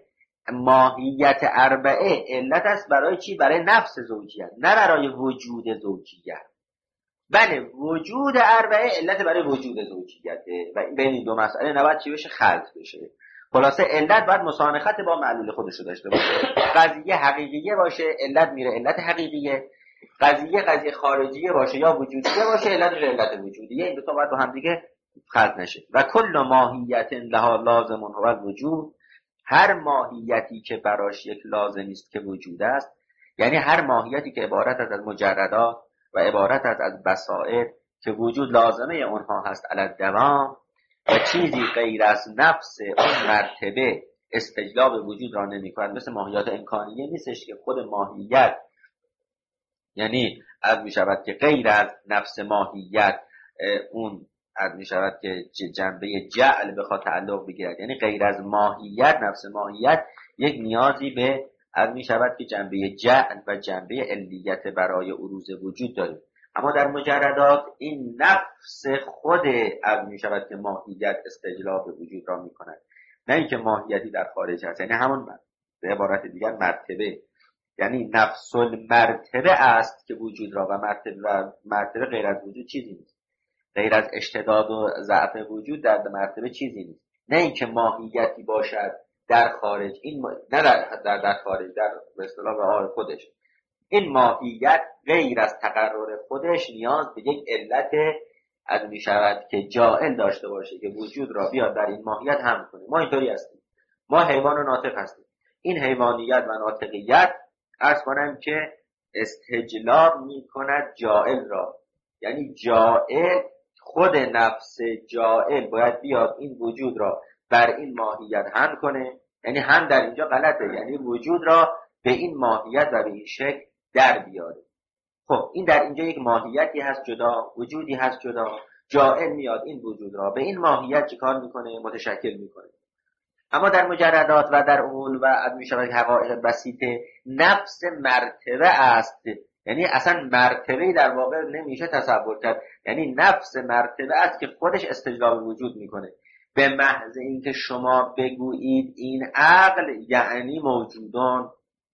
ماهیت اربعه علت است برای چی؟ برای نفس زوجیت، نه برای وجود زوجیت. بله وجود اربعه علت برای وجود زوجیته و بین این دو مسئله نباید چی بشه؟ خلط بشه. خلاصه علت باید مسانخت با معلول خودش رو داشته باشه. قضیه حقیقیه باشه علت میره علت حقیقیه، قضیه قضیه خارجیه باشه یا وجودیه باشه علت میره علت وجودیه. این دو تا باید با هم دیگه خلط نشه. و کل ماهیت لها لازم هو الوجود، هر ماهیتی که براش یک لازم است که وجود است، یعنی هر ماهیتی که عبارت است از مجردات و عبارت است از بصائر که وجود لازمه اونها هست علی الدوام و چیزی غیر از نفس اون مرتبه استجلاب وجود را نمی کند. مثل ماهیات امکانیه نیستش که خود ماهیت یعنی از می شود که غیر از نفس ماهیت اون از می شود که جنبه جعل بخواد تعلق بگیرد، یعنی غیر از ماهیت نفس ماهیت یک نیازی به از می شود که جنبه جعل و جنبه علیت برای عروض وجود داره. اما در مجردات این نفس خود از می شود که ماهیت استجلاب وجود را می کند، نه اینکه ماهیتی در خارج هست. یعنی همون به عبارت دیگر مرتبه، یعنی نفس المرتبه است که وجود را و مرتبه و مرتبه غیر از وجود چیزی نیست، غیر از اشتداد و ضعف وجود در مرتبه چیزی نیست. نه اینکه ماهیتی باشد در خارج، این ما... نه در در, در خارج، در به اصطلاح به خودش، این ماهیت غیر از تقرر خودش نیاز به یک علت از می شود که جائل داشته باشه که وجود را بیاد در این ماهیت هم کنه. ما اینطوری هستیم، ما حیوان و ناطق هستیم. این حیوانیت و ناطقیت عرض کنم که استجلاب می کند جائل را، یعنی جائل خود نفس جائل باید بیاد این وجود را بر این ماهیت هم کنه. یعنی هم در اینجا غلطه، یعنی وجود را به این ماهیت و به این شکل در بیاره. خب این در اینجا یک ماهیتی هست جدا، وجودی هست جدا، جائل میاد این وجود را به این ماهیت چیکار میکنه؟ متشکل میکنه. اما در مجردات و در اول و از میشود حقایق بسیطه نفس مرتبه است، یعنی اصلا مرتبه در واقع نمیشه تصور کرد، یعنی نفس مرتبه است که خودش استجلاب وجود میکنه. به محض اینکه شما بگویید این عقل یعنی موجودان،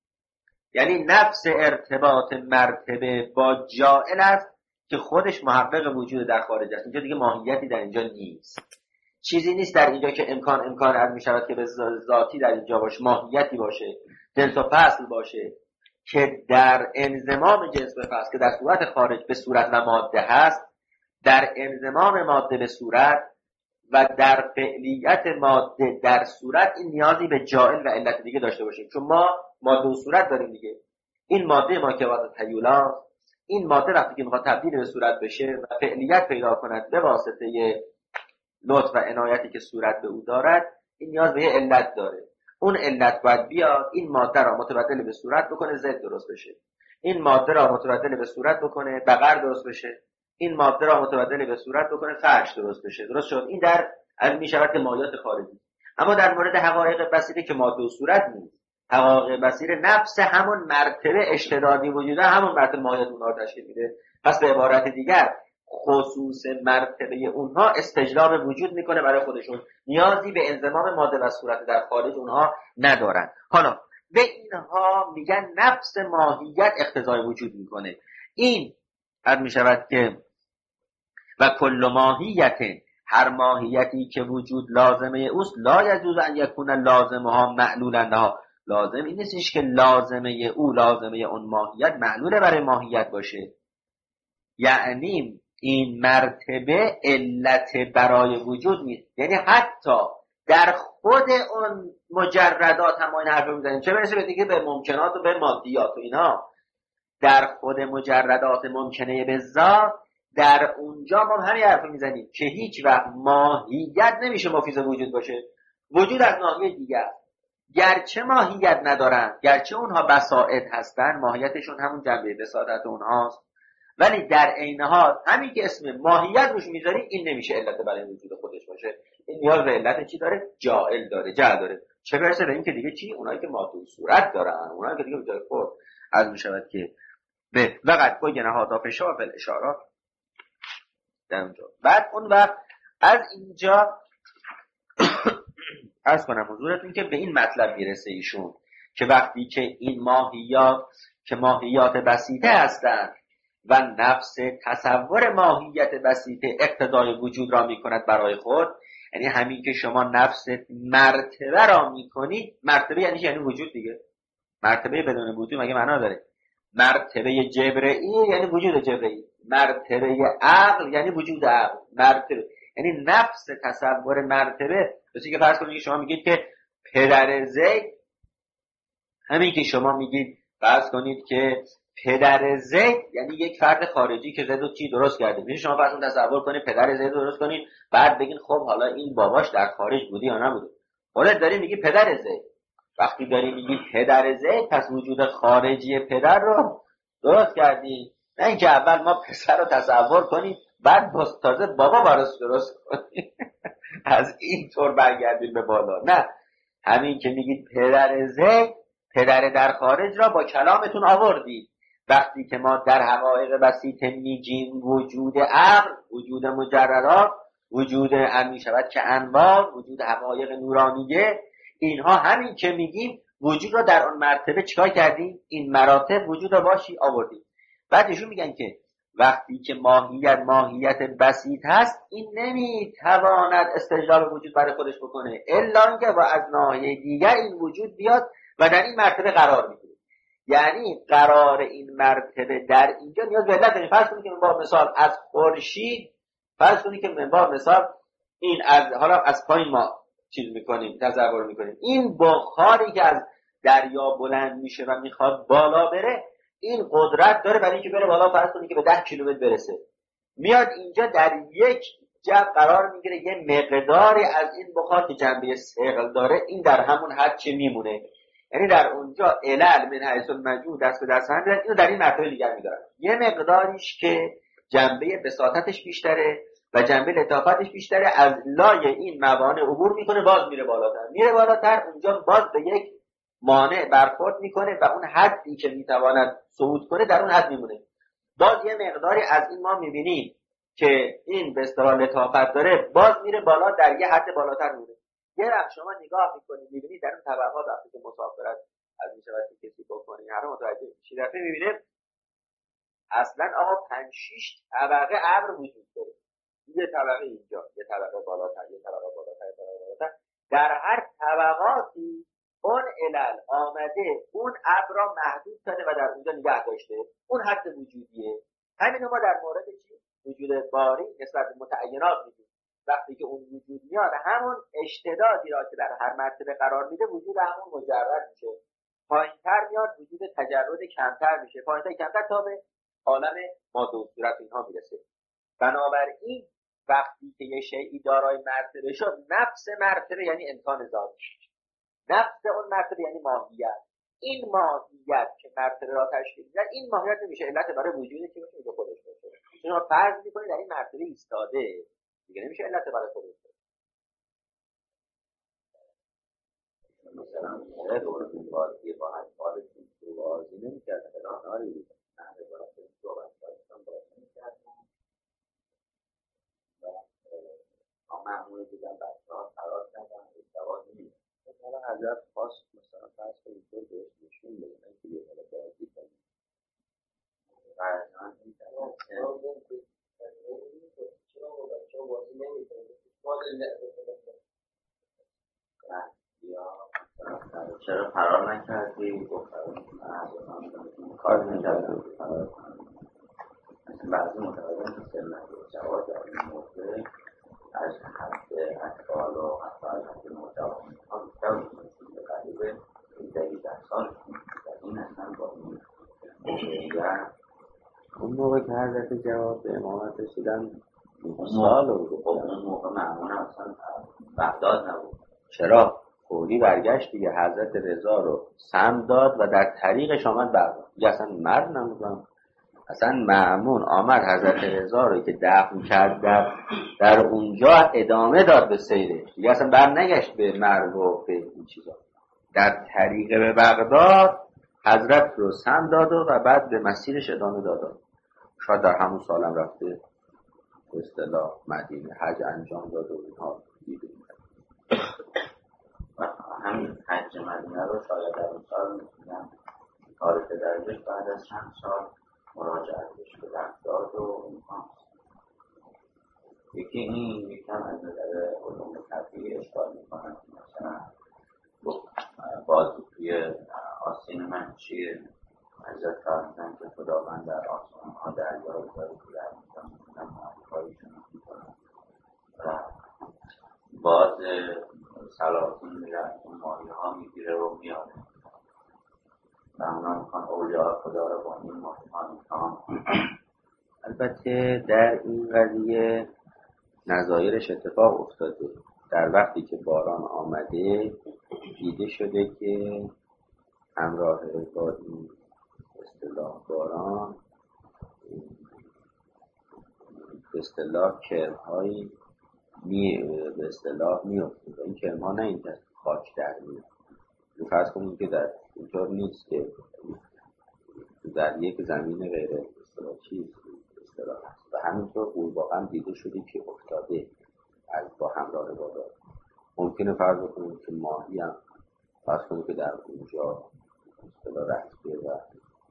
یعنی نفس ارتباط مرتبه با جائل است که خودش محقق وجود در خارج است. اینجا دیگه ماهیتی در اینجا نیست، چیزی نیست در اینجا که امکان امکان از می شود که به ذاتی در اینجا باشه، ماهیتی باشه، جنس و فصل باشه که در انضمام جنس و فصل که در صورت خارج به صورت و ماده هست، در انضمام ماده به صورت و در فعلیت ماده در صورت این نیازی به جائل و علت دیگه داشته باشیم، چون ما ماده و صورت داریم دیگه. این ماده ما که واسه تیولا، این ماده وقتی که میخواد تبدیل به صورت بشه و فعلیت پیدا کند به واسطه لطف و عنایتی که صورت به او دارد، این نیاز به یه علت داره. اون علت باید بیاد این ماده را متبدل به صورت بکنه، ضد درست بشه. این ماده را متبدل به صورت بکنه، بقر درست بشه. این ماده را متبدل به صورت بکنه، فرش درست بشه. درست شد؟ این در از می شود که مایات خارجی. اما در مورد حقایق بصیره که ماده و صورت نیست، حقایق بصیره نفس همون مرتبه اشتدادی وجوده، همون مرتبه مایات اونها رو تشکیل میده. پس به عبارت دیگر خصوص مرتبه اونها استجلاب وجود میکنه برای خودشون، نیازی به انضمام ماده و صورت در خارج اونها ندارن. حالا به اینها میگن نفس ماهیت اقتضای وجود میکنه. این هر میشود که و کل ماهیت، هر ماهیتی که وجود لازمه اوست، لا یجوز ان یکون لازمها معلولا لها، لازم این نیستش که لازمه او، لازمه اون ماهیت معلول برای ماهیت باشه. یعنی این مرتبه علت برای وجود نیست، یعنی حتی در خود اون مجردات هم ما این حرف رو میزنیم، چه برسه به دیگه به ممکنات و به مادیات و اینا. در خود مجردات ممکنه به ذات، در اونجا ما همین حرف رو میزنیم که هیچ وقت ماهیت نمیشه مفیز وجود باشه. وجود از ناحیه دیگر گرچه ماهیت ندارن، گرچه اونها بساطت هستن، ماهیتشون همون جنبه بساطت اونهاست، ولی در عین حال همین که اسم ماهیت روش میذاری این نمیشه علت برای وجود خودش باشه. این نیاز به علت چی داره؟ جائل داره، جعل داره. چه برسه به این که دیگه چی؟ اونایی که ماده و صورت دارن، اونایی که دیگه به جای خود از میشود که به وقت کوی نهادا فشار فل اشارات در اونجا. بعد اون وقت از اینجا عرض کنم حضورتون که به این مطلب میرسه ایشون که وقتی که این ماهیات که ماهیات بسیطه هستند و نفس تصور ماهیت بسیطه اقتضای وجود را میکند برای خود، یعنی همین که شما نفس مرتبه را میکنید، مرتبه یعنی یعنی وجود دیگه، مرتبه بدون وجود مگه معنا داره؟ مرتبه جبرئی یعنی وجود جبرئی، مرتبه عقل یعنی وجود عقل، مرتبه یعنی نفس تصور مرتبه. مثل که فرض کنید که شما میگید که پدر زید، همین که شما میگید فرض کنید که پدر زید یعنی یک فرد خارجی که زید و چی درست کرده. میشه شما فرض کنید تصور کنید پدر زید درست کنید، بعد بگین خب حالا این باباش در خارج بوده یا نبوده. خودت داری میگی پدر زید، وقتی داری میگی پدر زید پس وجود خارجی پدر رو درست کردی، نه اینکه اول ما پسر رو تصور کنیم بعد تازه بابا براش درست کنیم از این طور برگردیم به بالا. نه، همین که میگید پدر زید، پدر در خارج را با کلامتون آوردید، وقتی که ما در حقایق بسیط میگیم وجود عقل، وجود مجردات، وجود ان میشود که انوار، وجود حقایق نورانیه، اینها همین که میگیم وجود را در آن مرتبه چیکار کردیم؟ این مراتب وجود را باشی آوردیم. بعدشون میگن که وقتی که ماهیت ماهیت بسیط هست، این نمیتواند استجلاب وجود برای خودش بکنه الا اینکه و از ناحیه دیگر این وجود بیاد و در این مرتبه قرار میگیره. یعنی قرار این مرتبه در اینجا نیاز به علت داریم. فرض کنید که با مثال از خورشید، فرض کنید که با مثال این از حالا از پایین ما چیز میکنیم، تصور میکنیم این بخاری که از دریا بلند میشه و میخواد بالا بره، این قدرت داره برای اینکه بره بالا. فرض کنید که به ده کیلومتر برسه، میاد اینجا در یک جو قرار میگیره، یه مقداری از این بخار که جنبه ثقل داره این در همون حد چه میمونه، یعنی در اونجا علل من حیث الموجود دست به دست هم میاد، اینو در این مرتبه دیگر میدارن. یه مقداریش که جنبه بساطتش بیشتره و جنبه لطافتش بیشتره، از لای این موانع عبور میکنه، باز میره بالاتر میره بالاتر اونجا باز به یک مانع برخورد میکنه و اون حدی که میتواند صعود کنه در اون حد میمونه. باز یه مقداری از این ما میبینیم که این به اصطلاح لطافت داره، باز میره بالا، در یه حد بالاتر میره. یه وقت شما نگاه میکنید میبینید در اون طبقات وقتی که مسافرت از این شبکه کسی بکنید هر متوجه میشید، دفعه میبینید اصلا آقا پنج شش طبقه ابر وجود داره. یه طبقه اینجا، یه طبقه بالاتر، یه طبقه بالاتر، یه طبقه بالاتر، در هر طبقاتی اون علل آمده اون ابر را محدود کرده و در اونجا نگه داشته، اون حد وجودیه. همین ما در مورد چی؟ وجود باری نسبت به متعینات میگیم. وقتی که اون وجود میاد همون اشتدادی را که در هر مرتبه قرار میده وجود همون مجرد میشه، پایینتر میاد وجود تجرد کمتر میشه، پایینتر کمتر تا به عالم ماده و صورت اینها میرسه. بنابراین وقتی که یه شیئی دارای مرتبه شد، نفس مرتبه یعنی امکان ذاتی، نفس اون مرتبه یعنی ماهیت. این ماهیت که مرتبه را تشکیل میده، این ماهیت نمیشه علت برای وجودی که میشه خودش باشه. شما فرض میکنید در این مرتبه ایستاده، دیگه نمیشه علت برای خودش باشه. مثلا شاید اون این بازی با هر حال تو بازی نمی‌کرد، راهنمایی بود. نه برای خودش صحبت کردن بازی می‌کرد. و معمولی دیدن بچه‌ها فرار کردن و جواب نمی‌دن. مثلا حضرت خواست مثلا فرض کنید تو بهش نشون بدن که یه حالا بازی کنید. و از این چرا بچه‌ها بازی نمی‌کنن؟ چرا فرار نکردی؟ گفتم کار نکردم فرار کنم. بعضی متوجه نیستن جواب در این موضوع از حد اطفال و حتی از حد نوجوان ها بیشتر می‌کنیم به قریب دوازده سال در این اصلا با این موقع اون موقع که حضرت جواب به امامت رسیدن سال رو گفتن. اون موقع معمولا اصلا بغداد نبود. چرا؟ فوری برگشت دیگه، حضرت رضا رو سم داد و در طریقش آمد بغداد. دیگه اصلا مرد نبودم، اصلا مأمون آمد حضرت رضا رو که دفن کرد در, در اونجا ادامه داد به سیرش، دیگه اصلا بر نگشت به مرگ و به این چیزا. در طریق به بغداد حضرت رو سم داد و بعد به مسیرش ادامه داد. شاید در همون سالم رفته به اصطلاح مدینه حج انجام داد و اینها دیده. همین حج مدینه رو شاید در اون سال می‌تونم تاریخ درجش بعد از چند سال مراجعتش به بغداد و اینها. یکی این یکم از نظر علوم طبیعی اشکال میکنن، مثلا بازی توی آستین من چیه حضرت فرمودن که خداوند در آسمان ها دریا رو داره که در میکنم معریفایشون میکنم و باز سلاطین میرن اون ماهی ها میگیره رو میاره و اونا میخوان اولیاء خدا رو با این ماهی ها میکنم. البته در این قضیه نظایرش اتفاق افتاده. در وقتی که باران آمده دیده شده که همراه با این اصطلاح باران به اصطلاح کرم‌هایی می به اصطلاح میفته و این کرم‌ها نه این که خاک در میاد. فرض کنید که در اینطور نیست که در یک زمین غیر اصطلاح چیز اصطلاح هست و همینطور قورباغه دیده شده که افتاده از با همراه بادار. ممکنه فرض کنیم که ماهی هم فرض کنیم که در اونجا اصطلاح رفته و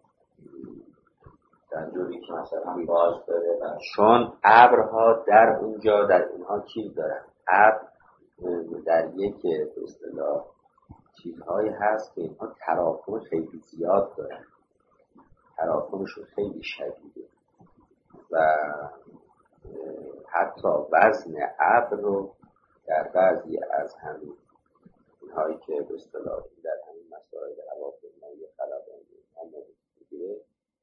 در جوری که مثلا باز داره و چون ابرها در اونجا در اینها چیز دارن، ابر در یک به اصطلاح چیزهایی هست که اینها تراکم خیلی زیاد دارن، تراکمشون خیلی شدیده و حتی وزن ابر رو در بعضی از همین اینهایی که به اصطلاح در همین مسائل هواپیمایی خلبانی اینها میگیره،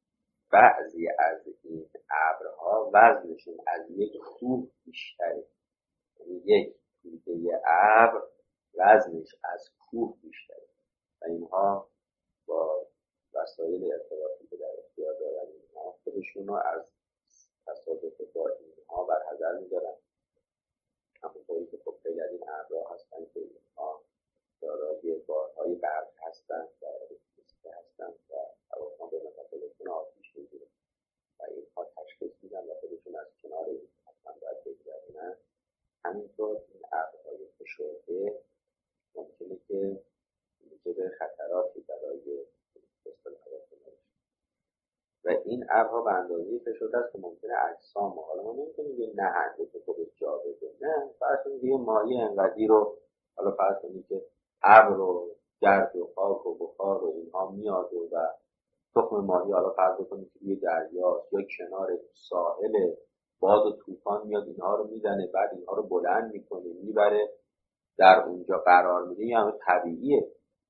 بعضی از این ابرها وزنشون از یک کوه بیشتره، یعنی یک توده ابر وزنش از کوه بیشتره و اینها با وسایل ارتباطی که در اختیار دارن اینها خودشون رو از تصادف با اینها برحذر می‌دارن. همونطوری که خب خیلی از این ابرها هستن که اینها دارای بارهای برق هستن و الکتریسیته هستن و هواپیما به مسافرشون آتیش می‌گیره و اینها تشخیص میدن و خودشون از کنار این حتما باید بگذرونن. همینطور این ابرهای فشرده ممکنه که موجب خطراتی برای اصطلاح هواپیما و این ابرها به اندازه فشرده است که ممکنه اجسام، حالا ما نمی‌تونیم یه نهنده که خودش جا بده، نه فرض کنید یه ماهی انقدی رو، حالا فرض کنید که ابر و گرد و خاک و بخار و اینها میاد و تخم ماهی حالا فرض کنید که روی دریا یا کنار ساحل باد و طوفان میاد اینها رو میزنه، بعد اینها رو بلند میکنه میبره در اونجا قرار میده. این همه طبیعیه.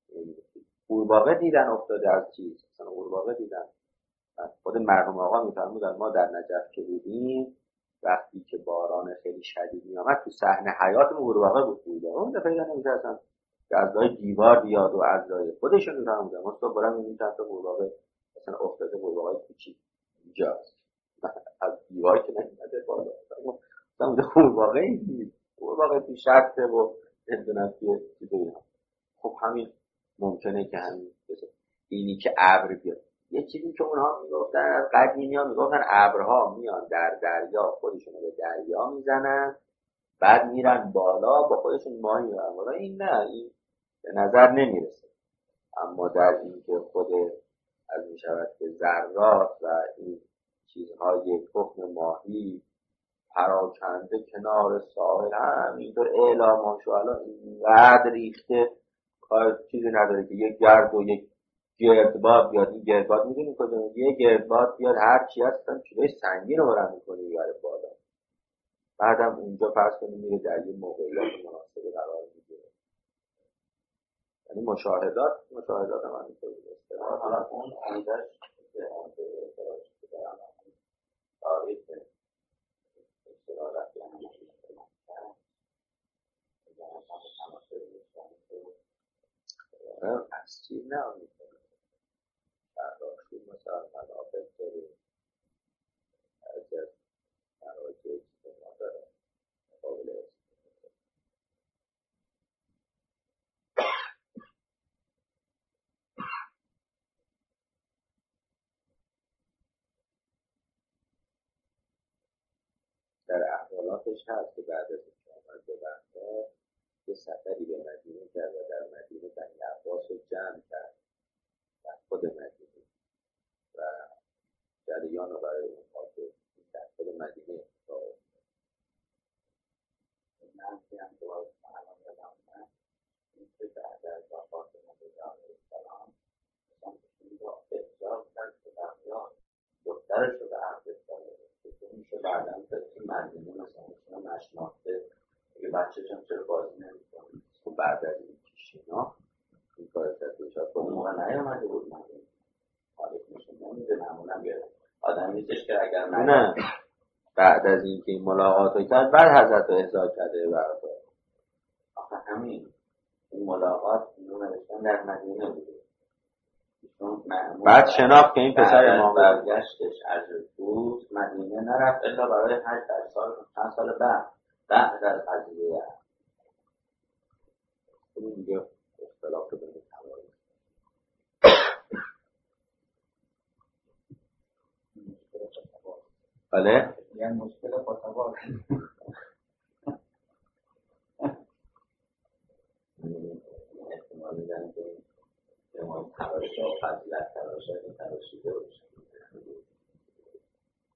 قورباغه دیدن افتاده از چیز، مثلا قورباغه دیدن. خود مرحوم آقا میفرمودن ما در نجف که بودیم وقتی که باران خیلی شدید میامد تو صحنه حیاتمون قورباغه بود. اون دفعه پیدا نمیشه اصلا که از لای دیوار بیاد و از لای خودشون میفرمودن ما صبح برام میبینیم چند تا قورباغه مثلا افتاده، قورباغه کوچیک اینجاست از دیوار که نمیده بالا، مثلا اونجا قورباغه این قورباغه تو شرطه و نمیدونم که چیزی. خب همین ممکنه که همین اینی که ابر بیاد، یه چیزی که اونها میگفتن از قدیمی ها میگفتن ابرها میان در دریا خودشون به دریا میزنن بعد میرن بالا با خودشون ماهی میبرن بالا. این نه، این به نظر نمیرسه. اما در این که خود از میشود که ذرات و این چیزهای تخم ماهی پراکنده کنار ساحل همینطور اعلام شو الان اینقدر ریخته کار چیزی نداره که یک گرد و یک گردباد بیاد. این گردباد میدونی کدوم؟ یه گردباد بیاد هر چی هستن چیزای سنگین رو برام میکنه میبره بالا، بعدم اونجا فرض کنیم میره در یه موقعیت مناسب قرار میگیره. یعنی مشاهدات مشاهدات هم همینطوری است. حالا اون ایدهش به اون به اعتراض که دارم تاریخ استرالت یعنی از چیز نه میکنه برداشتی مثلا منافق داره از از مراجع که ما داره قابل در احوالاتش هست که بعد از اینکه آمد به بغداد یه سفری به مدینه کرد و در مدینه بنی عباس رو جمع کرد در خود مدینه و جریان رو برای اونها که در خود مدینه اتفاق افتاد. من که هم دوار الان یادم اومد این که بعد از وفات نبی علیه السلام مثلا این رو احضار کرد که بغداد دخترش رو به عقد استاره که میشه بعدا به این مدینه مثلا مثلا نشناخته اگه بچه چم چرا بازی نمی‌کنه. خب بعد از این کشینا این کار کرد که شاید اون موقع نیامده بود مدینه حالی میشه نمیده نمونم بیاره آدم نیستش که اگر نه بعد از این که این ملاقات رو کرد بعد حضرت رو احضار کرده بغداد. آخه همین این ملاقات اینو نوشتن در مدینه بوده بعد شناخت که این پسر امام برگشتش از بود مدینه نرفت الا برای حج در سال چند سال بعد بعد از قضیه این دیگه اختلاف رو بین تمام بله یعنی مشکل خاطبات احتمال میدن که امام تراش ها فضیلت تراش های تراشیده باشه